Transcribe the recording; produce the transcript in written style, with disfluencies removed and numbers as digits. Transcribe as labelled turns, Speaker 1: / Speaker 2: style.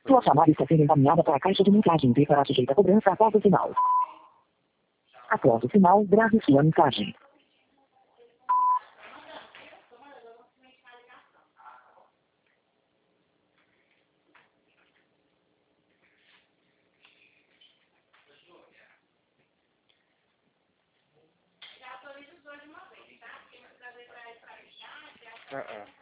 Speaker 1: Sua chamada está sendo encaminhada para a caixa de mensagem e será sujeita a cobrança após o sinal. Após o sinal, grave sua mensagem.
Speaker 2: Já atualizo os dois de uma vez, tá? Porque vai trazer para ele para fechar,